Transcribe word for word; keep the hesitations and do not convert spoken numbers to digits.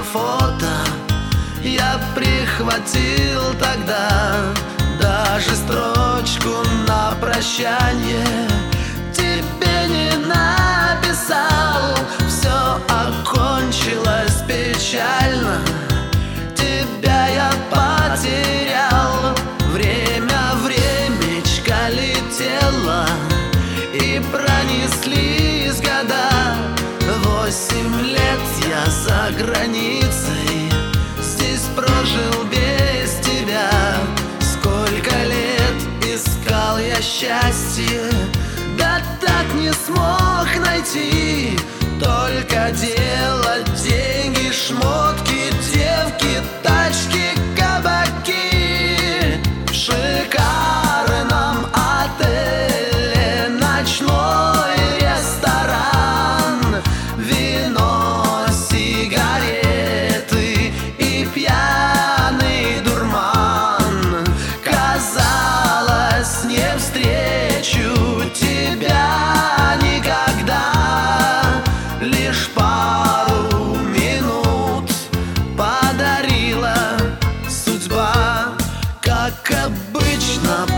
фото я прихватил тогда, даже строчку на прощание тебе не написал. Все окончилось печально, тебя я потерял. Время, времечко летело, и пронеслись года. Восемь лет я за границей, здесь прожил без тебя. Сколько лет искал я счастье, да так не смог найти. Только делать деньги, шмотки, девки, тачки, кабаки. В шикарном отеле ночной ресторан, вино, сигареты и пьяный дурман. Казалось, не встречу тебя никогда, лишь пару минут подарила судьба. Как обычно